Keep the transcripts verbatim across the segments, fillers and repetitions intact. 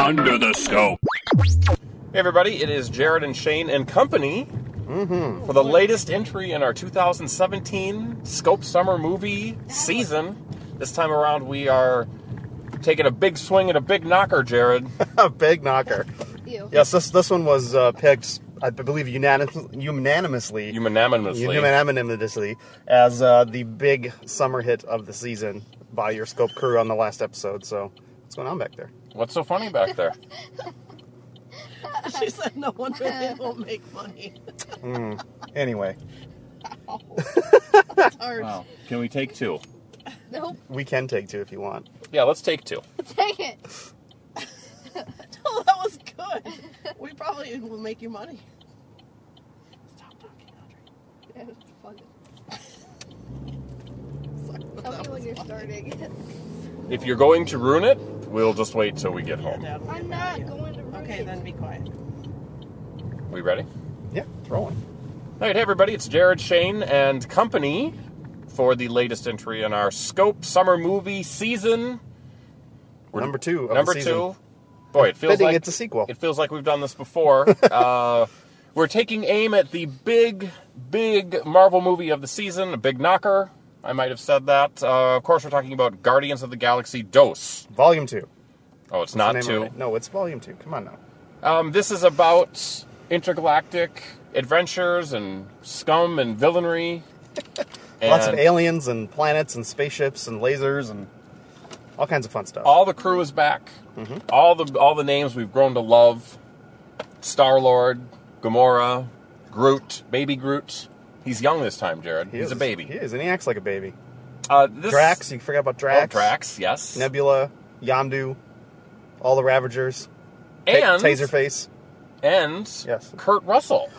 Under the Scope. Hey everybody, it is Jared and Shane and company Mm-hmm. for the latest entry in our two thousand seventeen Scope Summer Movie season. This time around we are taking a big swing at a big knocker, Jared. A big knocker. Ew. Yes, this this one was uh, picked, I believe, unanimously, unanimously, Unanimously. unanimously as uh, the big summer hit of the season by your Scope crew on the last episode. So, what's going on back there? What's so funny back there? She said no one really will make money. Mm. Anyway, It's hard. Wow. Can we take two? Nope. we can take two if you want. Yeah, let's take two. Take it. Oh, that was good. We probably will make you money. Stop talking, Audrey. Yeah, it's fun. Sorry, but Tell that me when was you're funny. starting. If you're going to ruin it, we'll just wait till we get Yeah, home. Dad will get I'm mad not at you. going to ruin Okay, it. then be quiet. We ready? Yeah, throw one. All right, hey everybody, it's Jared, Shane, and company for the latest entry in our Scope Summer Movie season. We're Number two of Number the season. two. Boy, it feels Fitting like it's a sequel. It feels like we've done this before. uh, we're taking aim at the big, big Marvel movie of the season, a big knocker. I might have said that. Uh, of course, we're talking about Guardians of the Galaxy Dose. Volume two. Oh, it's That's the not name of two. it. No, it's volume two. Come on now. Um, this is about intergalactic adventures and scum and villainy. Lots of And aliens and planets and spaceships and lasers and all kinds of fun stuff. all the crew is back. Mm-hmm. All the all the names we've grown to love. Star-Lord, Gamora, Groot, Baby Groot. He's young this time, Jared. He He's is. a baby. He is, and he acts like a baby. Uh, this, Drax, you forgot about Oh, Drax. Drax, yes. Nebula, Yondu, all the Ravagers, Ta- and Taserface, and Yes. Kurt Russell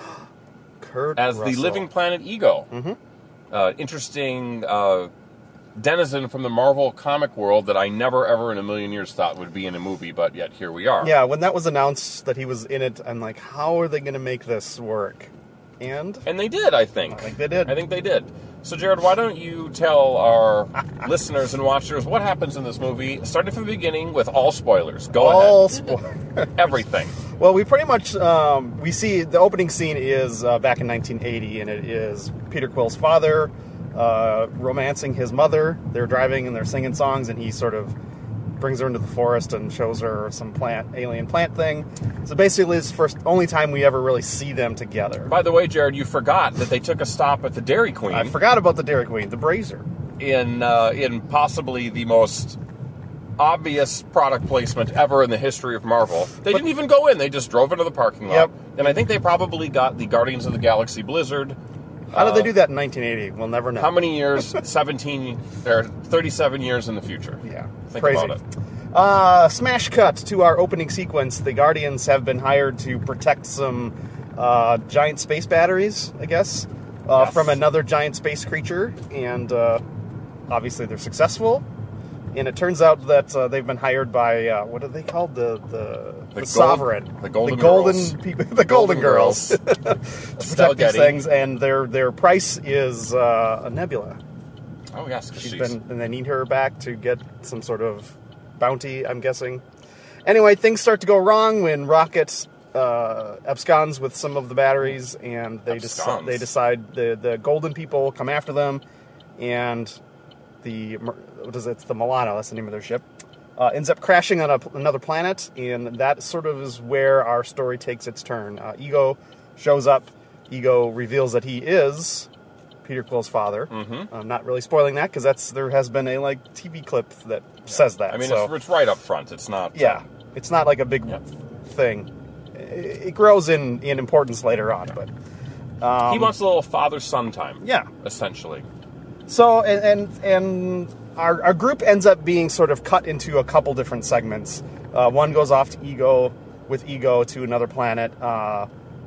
Kurt as Russell. the living planet Ego. Mhm. Uh, interesting uh, denizen from the Marvel comic world that I never ever in a million years thought would be in a movie, but yet here we are. Yeah, when that was announced that he was in it, I'm like, how are they going to make this work? And And they did, I think. I think they did. I think they did. So, Jared, why don't you tell our listeners and watchers what happens in this movie, starting from the beginning with all spoilers. Go all ahead. spoilers. Everything. Well, we pretty much um, we see the opening scene is uh, back in nineteen eighty, and it is Peter Quill's father uh, romancing his mother. They're driving and they're singing songs, and he sort of brings her into the forest and shows her some plant, alien plant thing. So basically, it's the first only time we ever really see them together. By the way, Jared, you forgot that they took a stop at the Dairy Queen I forgot about the Dairy Queen, the Brazier. in uh, in possibly the most obvious product placement ever in the history of Marvel. They didn't even go in; they just drove into the parking lot. Yep. And I think they probably got the Guardians of the Galaxy Blizzard. How did they Uh, do that in nineteen eighty? We'll never know. How many years? seventeen or thirty-seven years in the future. Yeah, Think crazy. about it. Uh, smash cut to our opening sequence. The Guardians have been hired to protect some uh, giant space batteries, I guess, uh, Yes. from another giant space creature, and uh, obviously they're successful. And it turns out that uh, they've been hired by uh, what are they called? The the, the, gold- sovereign, the Golden the golden Girls. people, the golden, girls. to Estelle protect these Getty. things, and their their price is uh, a Nebula. Oh yes, 'cause She's she's been, and they need her back to get some sort of bounty, I'm guessing. Anyway, things start to go wrong when Rocket uh, absconds with some of the batteries, and they decide Absconds. they decide the the Golden people come after them, and the what is it? It's the Milano. That's the name of their ship. Uh, ends up crashing on a, another planet, and that sort of is where our story takes its turn. Uh, Ego shows up. Ego reveals that he is Peter Quill's father. Mm-hmm. I'm not really spoiling that because that's there has been a like T V clip that says that. I mean, so, it's, it's right up front. It's not. yeah, it's not like a big Yep. thing. It, it grows in, in importance later on, but um, He wants a little father-son time. yeah. Essentially. So and and, and our, our group ends up being sort of cut into a couple different segments. Uh, one goes off to Ego with Ego to another planet. Uh,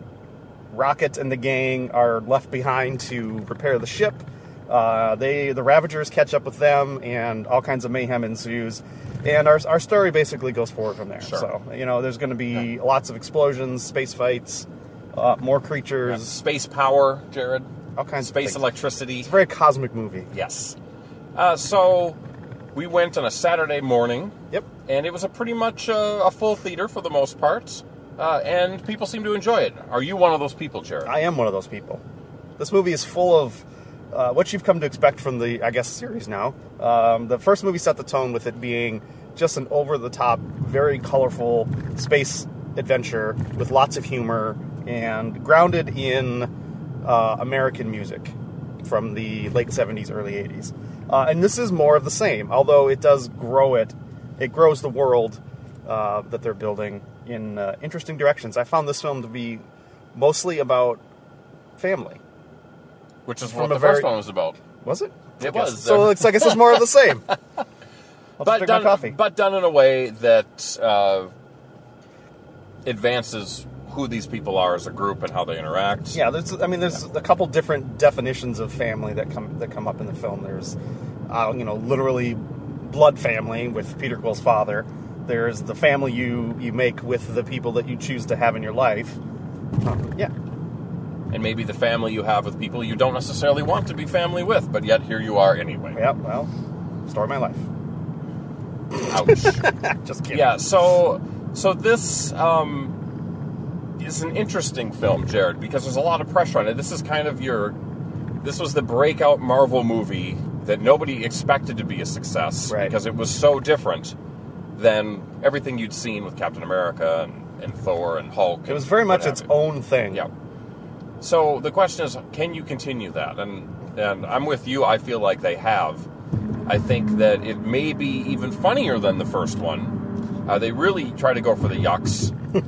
Rocket and the gang are left behind to repair the ship. Uh, they the Ravagers catch up with them, and all kinds of mayhem ensues. And our our story basically goes forward from there. Sure. So you know, there's going to be lots of explosions, space fights, uh, more Yeah. creatures, Space power, Jared. all kinds Space of things. electricity. It's a very cosmic movie. Yes. Uh, so, We went on a Saturday morning, Yep. and it was a pretty much uh, a full theater for the most part, uh, and people seem to enjoy it. Are you one of those people, Jared? I am one of those people. This movie is full of uh, what you've come to expect from the, I guess, series now. Um, the first movie set the tone with it being just an over-the-top, very colorful space adventure with lots of humor and grounded in uh, American music from the late seventies, early eighties. Uh, and this is more of the same, although it does grow it. It grows the world uh, that they're building in uh, interesting directions. I found this film to be mostly about family. Which is From what a the very- first one was about. Was it? It I guess. was. So it looks like it's just more of the same. I'll But just drink my done, coffee. but done in a way that uh, advances who these people are as a group and how they interact. Yeah, there's. I mean, there's a couple different definitions of family that come that come up in the film. There's, uh, you know, literally blood family with Peter Quill's father. There's the family you you make with the people that you choose to have in your life. Uh, yeah, And maybe the family you have with people you don't necessarily want to be family with, but yet here you are anyway. yeah. Well, story of my life. Ouch. Just kidding. Yeah, so so this um, is an interesting film, Jared, because there's a lot of pressure on it. This is kind of your... This was the breakout Marvel movie that nobody expected to be a success, Right. because it was so different than everything you'd seen with Captain America and, and Thor and Hulk. It was very much what its have you. own thing. Yeah. So the question is, can you continue that? And and I'm with you. I feel like they have. I think that it may be even funnier than the first one. Uh, they really try to go for the yucks.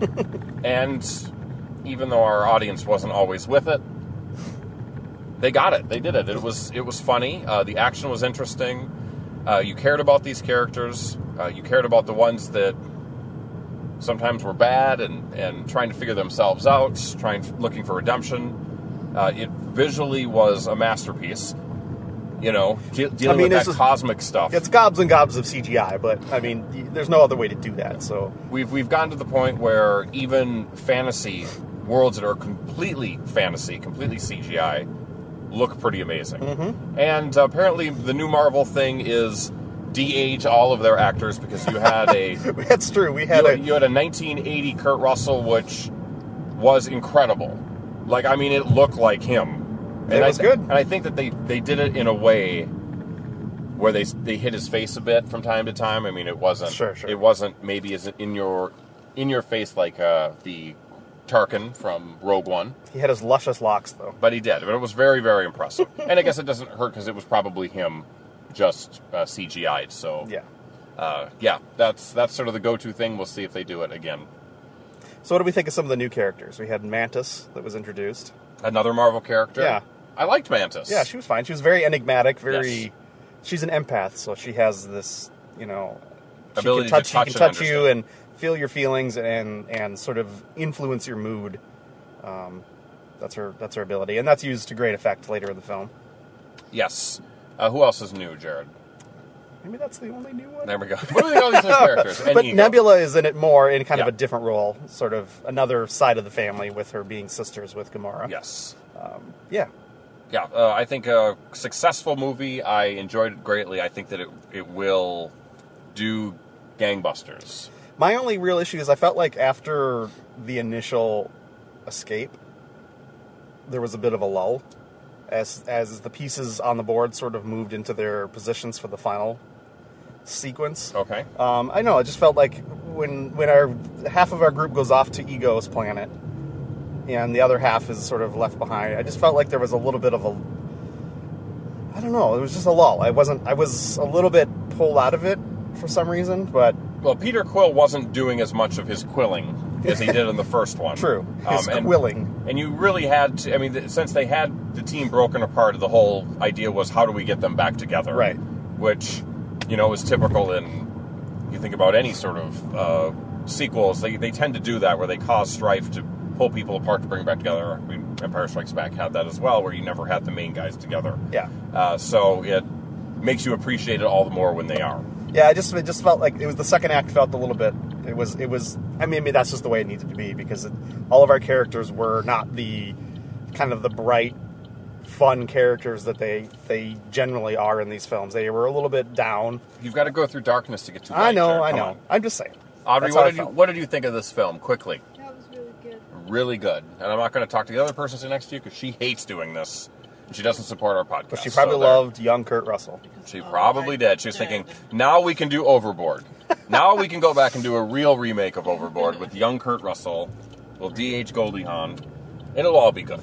And even though our audience wasn't always with it, they got it. They did it. It was it was funny. Uh, the action was interesting. Uh, you cared about these characters. Uh, you cared about the ones that sometimes were bad and, and trying to figure themselves out, trying looking for redemption. Uh, it visually was a masterpiece. You know, de- dealing I mean, with it's that just- cosmic stuff. It's gobs and gobs of C G I, but I mean, y- there's no other way to do that. So We've we've gotten to the point where even fantasy worlds that are completely fantasy, completely C G I, look pretty amazing. Mm-hmm. And uh, apparently, the new Marvel thing is de-age all of their actors because you had a that's true. We had you, a you had a nineteen eighty Kurt Russell, which was incredible. Like, I mean, it looked like him. And It I was th- good. And I think that they, they did it in a way where they they hit his face a bit from time to time. I mean, it wasn't Sure, sure. it wasn't maybe as in your in your face like uh, the Tarkin from Rogue One, he had his luscious locks though. but he did. But it was very very impressive. And I guess it doesn't hurt because it was probably him just uh, C G I'd. So Yeah. uh, yeah, that's that's sort of the go-to thing. We'll see if they do it again. So what do we think of some of the new characters? We had Mantis that was introduced. Another Marvel character. Yeah. I liked Mantis. Yeah, she was fine. She was very enigmatic, very... Yes. She's an empath, so she has this, you know... She Ability can to touch, touch she can and touch you understand. and feel your feelings and, and sort of influence your mood. Um, that's her that's her ability. And that's used to great effect later in the film. Yes. Uh, who else is new, Jared? Maybe that's the only new one. There we go. What do we all these new characters? And But Ego. Nebula is in it more in kind of Yeah. a different role, sort of another side of the family with her being sisters with Gamora. Yes. Yeah. Yeah, uh, I think a successful movie. I enjoyed it greatly. I think that it it will do gangbusters. My only real issue is I felt like after the initial escape, there was a bit of a lull as as the pieces on the board sort of moved into their positions for the final sequence. Okay. Um, I know, it just felt like when when our half of our group goes off to Ego's planet and the other half is sort of left behind, I just felt like there was a little bit of a I don't know, it was just a lull. I wasn't I was a little bit pulled out of it for some reason, but Well, Peter Quill wasn't doing as much of his quilling as he did in the first one. true. His Um, and, quilling. and you really had to, I mean, th- since they had the team broken apart, the whole idea was how do we get them back together? Right. Which, you know, is typical in, you think about any sort of uh, sequels, they, they tend to do that where they cause strife to pull people apart to bring them back together. I mean, Empire Strikes Back had that as well, where you never had the main guys together. Yeah. Uh, so it makes you appreciate it all the more when they are. Yeah, I just it just felt like it was the second act felt a little bit. It was it was. I mean, I mean that's just the way it needed to be because it, all of our characters were not the kind of the bright, fun characters that they they generally are in these films. They were a little bit down. You've got to go through darkness to get to light. I know, Jared. I Come know. on. I'm just saying. Audrey, That's what how I did you felt. what did you think of this film? Quickly. That was really good. Really good. And I'm not going to talk to the other person sitting next to you because she hates doing this. And she doesn't support our podcast. But she probably so there. loved young Kurt Russell. She Oh, probably I did. She was did. thinking, now we can do Overboard. Now we can go back and do a real remake of Overboard with young Kurt Russell. We'll D H Goldie Hawn. It'll all be good.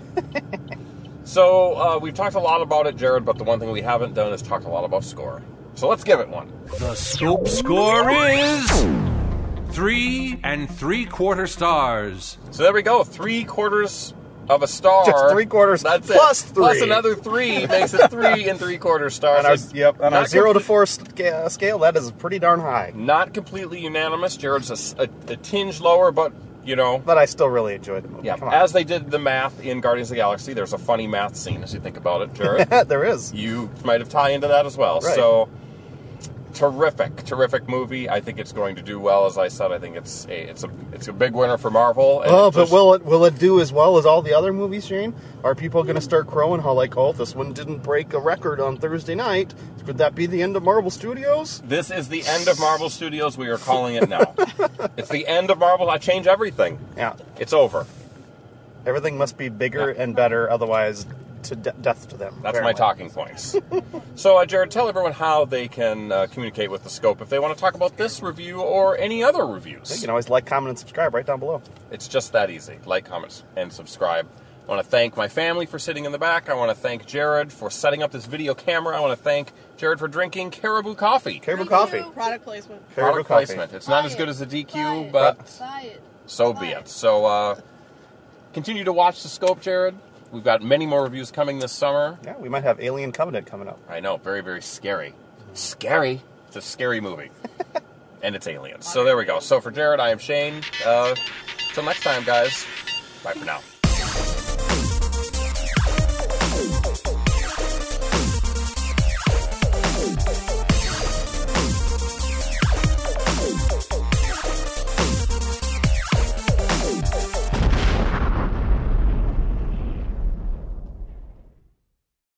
So, uh, we've talked a lot about it, Jared, but the one thing we haven't done is talked a lot about score. So let's give it one. The Scope score is three and three quarter stars. So there we go. Three quarters of a star. Just three quarters That's plus it. three. Plus another three makes it three and three quarter stars. On our, It's yep, on our not zero to complete- four sca- scale, that is pretty darn high. Not completely unanimous. Jared's a s- a, a tinge lower, but, you know. But I still really enjoyed the movie. Yeah, Come on. as they did the math in Guardians of the Galaxy, there's a funny math scene as you think about it, Jared. there is. You might have tie into that as well. Right. So, terrific, terrific movie. I think it's going to do well. As I said, I think it's a it's a it's a big winner for Marvel. and Oh, it but just- will it will it do as well as all the other movies, Shane? Are people going to start crowing how like, oh, this one didn't break a record on Thursday night? Could that be the end of Marvel Studios? This is the end of Marvel Studios. We are calling it now. It's the end of Marvel. I change everything. Yeah, It's over. everything must be bigger Yeah. and better, otherwise to de- death to them. That's my apparently. talking points. So, uh, Jared, tell everyone how they can uh, communicate with the Scope if they want to talk about this review or any other reviews. You can always like, comment, and subscribe right down below. It's just that easy. Like, comment, and subscribe. I want to thank my family for sitting in the back. I want to thank Jared for setting up this video camera. I want to thank Jared for drinking Caribou Coffee. Caribou Thank Coffee. you. Product placement. Caribou Product Coffee. placement. It's not Buy as good it. as the D Buy Q, it. but Buy it. so Buy be it. it. So, uh, continue to watch the Scope, Jared. We've got many more reviews coming this summer. Yeah, we might have Alien Covenant coming up. I know, very, very scary. Scary. It's a scary movie. And it's aliens. So there we go. So for Jared, I am Shane. Uh, till next time, guys. Bye for now.